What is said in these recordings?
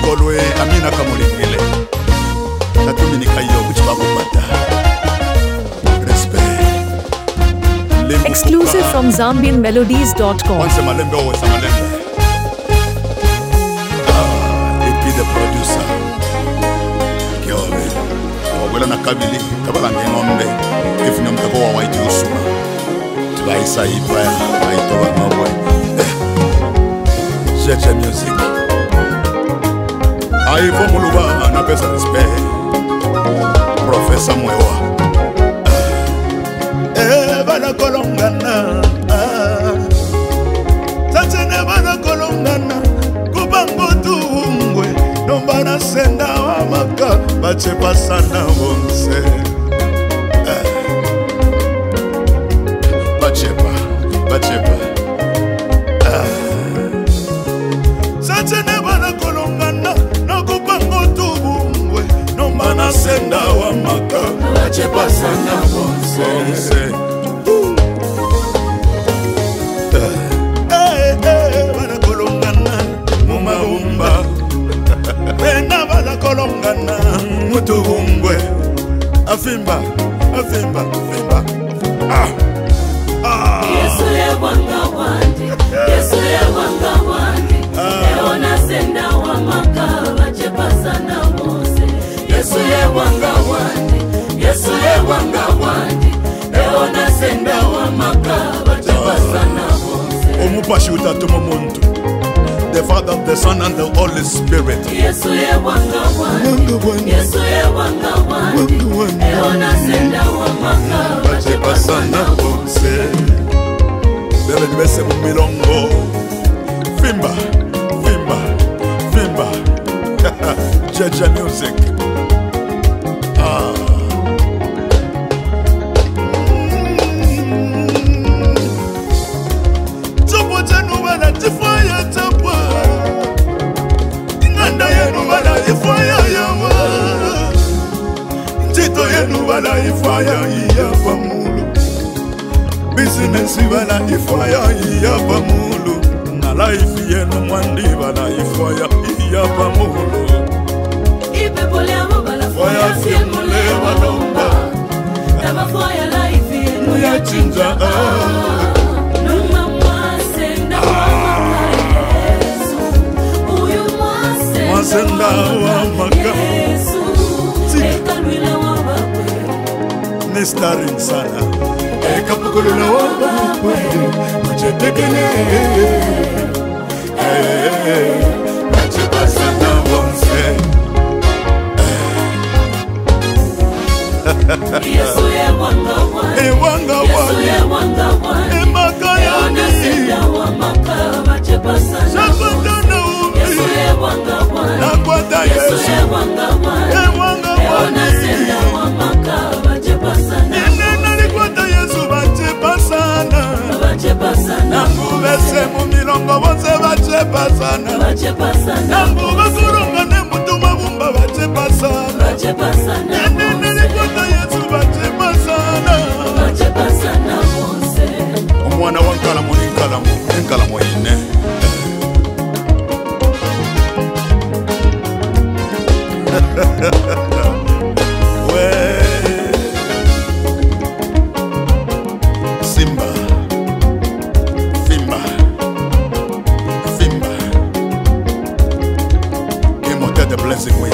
Kolwe Amina Kamulingile Natumi nikayo kuchibakupata Respect Exclusive from ZambianMelodies.com. Once Malembe always Malembe Epi the producer Kiowe Wawela na kabili Kabala ngengombe Ifini mtako wa waiti usuma Tibaisa ipaya Waito wa mabwe Jeje music Aivo Muluba na pesa respect Professor Mwewa Bana kolongana Tatene bana kolongana Kubango tuungwe Nombana senda wa maka Bachepa sana bonse Bachepa Tatene bana kolongana Kubango tuungwe Nombana senda wa maka Bachepa sana bonse Kolongana mutuungwe afimba Yesu ye wanga wandi Eona senda wa maka Bachepa sana mose Yesu ye wanga wandi Eona senda wa maka Bachepa sana mose Omupashi utatumo muntu The Father, the Son, and the Holy Spirit. Yesu ye wanga wandi Eona senda wa maka Bachepa sana bonse Bebe dibese mumilongo Fimba Jeje music Tupo tenu bana tifaya tapa Inganda yenu bana ifaya yawa Ntito yenu bana ifaya iyapa mulu Business bana ifaya iyapa mulu Na life yenu mwandi bana ifaya iyapa mulu Ipepole amo bala faya siemule walomba Taba faya life yenu ya chinja Numa mwasenda wa maka Yesu Uyu mwasenda wa maka Yesu Eka nwila wa bakwe Nistaring sana Eka pukulula wa bakwe Machetekele Bachepa sana bonse Yesu ye wanga wandi Emaka Eona senda wa maka Bachepa sana bonse Yesu ye wanga wandi Nakwata Yesu Eona senda wa maka Bachepa sana Nena likwata Yesu bachepa sana Nangubese mumilongo bonse bachepa sana Nanguba kurunga ne mutuma bumba bachepa sana Nena likwata Yesu bachepa sana Omwana wankalamu enkalamu ine Simba The blessing way.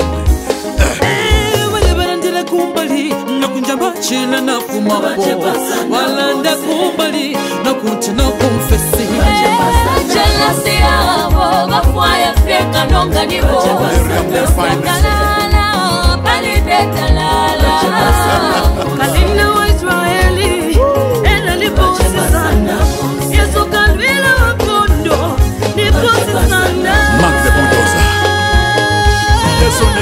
Wale kumbali na kunjamba chila na fumapo walanda kumbali na kuntina kumfesi jealousy abo bafwaya feka nonga nibo kalala palidetalala kalina wa Israeli ela lipo sana Yesu kalvila wakondo nipo sana Mark the bulldozer. Yes on the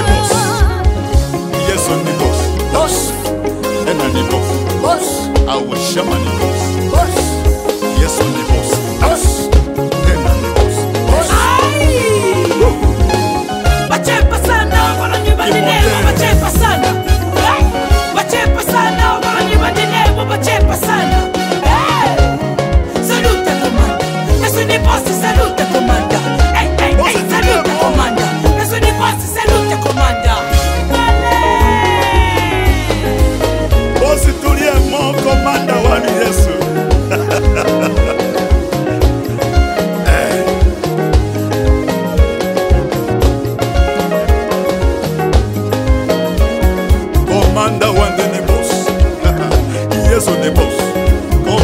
boss. And on the boss. Our shaman boss. Yes on the boss. And on the boss. Bachepa sana wala nyibadile bachepa sana bachepa sana wala nyibadile bachepa sana salute commander Yesu ni boss salute commander hey salute commander Yesu ni boss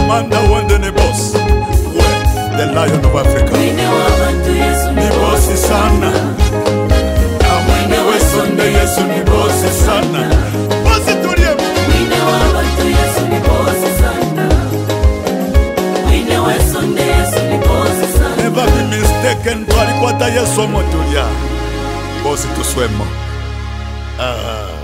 commander wende ni boss. We, the lion of Africa. Mwine wa bantu Yesu Ni bosi sana. Na mwine we sonde Yesu ni bosi sana. Bosi tulie. Mwine wa bantu Yesu ni bosi sana. Mwine we sonde Yesu ni bosi sana. Never be mistaken. Twalikwata Yesu motulia. Bosi tuswemo.